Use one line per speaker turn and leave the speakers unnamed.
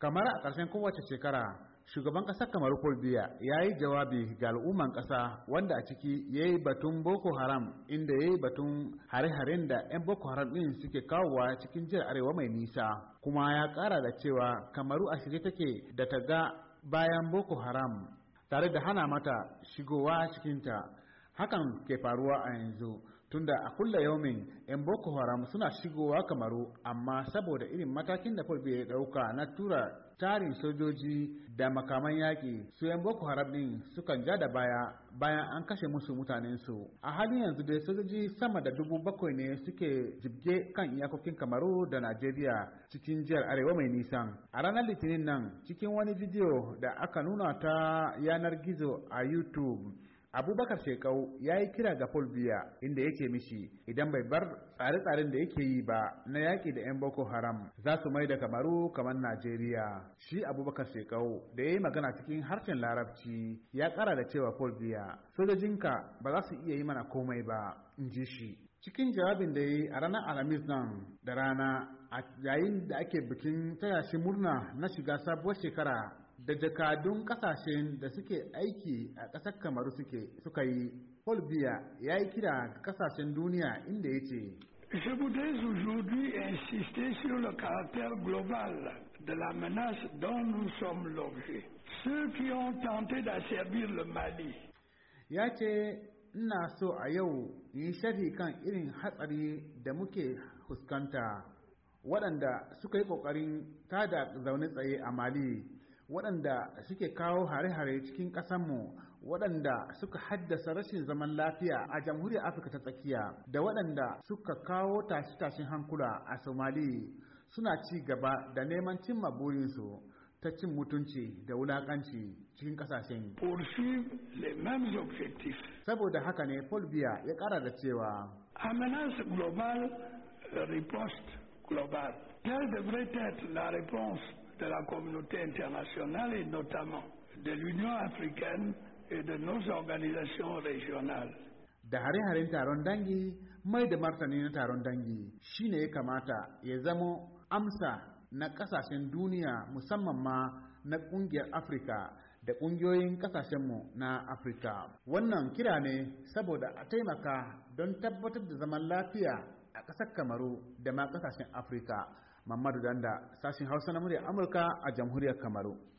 Kamar a ƙarshen kowace shekara, shugaban ƙasar Kamaru Paul Biya ya yi jawabi ga al'umman ƙasa wanda a ciki ya yi batun Boko Haram, inda ya yi batun hare-haren da 'yan Boko Haram ɗin suke kawowa cikin jihar Arewa mai nisa. Kuma ya ƙara da cewa Kamaru a shirye take da ta ga bayan Boko Haram tare da hana mata shigowa cikinta. Hakan ke faruwa a yanzu tunda a kulla yaumin 'yan Boko Haram suna shigowa Kamaru, amma saboda irin matakin da Paul Biya ya dauka na tura tarin sojoji da makaman yaƙi, su 'yan Boko Haram din sukan ja da baya bayan an kashe musu mutanensu. A halin yanzu dai sojoji sama da 7,000 ne suke jibge kan iyakokin Kamaru da Najeriya cikin jihar Arewa mai nisan. A ranar Litinin nan, cikin wani bidiyo da aka nuna ta yanar gizo a YouTube, Abubakar Shekau ya yi kira ga Paul Biya inda yake mishi idan bai bar tsare-tsaren da yake yi ba na yaƙi da 'yan Boko Haram za su mai da Kamaru kamar Najeriya. Shi Abubakar Shekau da ya yi magana cikin harshen Larabci ya ƙara da cewa Paul Biya, sojojinka ba za su iya yi mana komai ba, in ji shi. Cikin jawabin da ya yi a ranar Alhamis nan da rana a yayin da ake bikin taya shi murna na shiga sabuwar shekara da jakadun kasashen da suke aiki a ƙasar Kamaru suka yi, Paul Biya ya yi kira ga kasashen duniya inda ya ce,
Je voudrais aujourd'hui insister sur le caractère global de la menace dont nous sommes l'objet. Ceux qui ont tenté d'asservir le Mali.
Ya ce, ina so a yau yi sharhi kan irin hatsari da muke fuskanta, waɗanda suka yi ƙoƙarin tada zaune tsaye a Mali, waɗanda suke kawo hare-hare cikin ƙasanmu, waɗanda suka haddasa rashin zaman lafiya a jamhuriyar Afirka ta tsakiya, da waɗanda suka kawo tashe-tashen hankula a Somali, suna ci gaba da neman cimma burinsu ta cin mutunci da wulaƙanci cikin ƙasashen. Saboda haka ne Paul Biya ya ƙara da cewa,
A menace global, riposte global. Quelle devrait être la réponse de la communauté internationale et notamment de l'Union africaine et de nos organisations régionales?
Da hare-haren taron dangi, mai da martani na taron dangi shine ya kamata ya zamo amsa na kasashen duniya, musamman ma na kungiyar Afirka da kungiyoyin kasashenmu na Afirka. Wannan kira ne saboda a taimaka don tabbatar da zaman lafiya a ƙasar Kamaru da ma ƙasashen Afirka. Mamadu Danda, sashin Hausa na muryar Amurka a jamhuriyar Kamaru.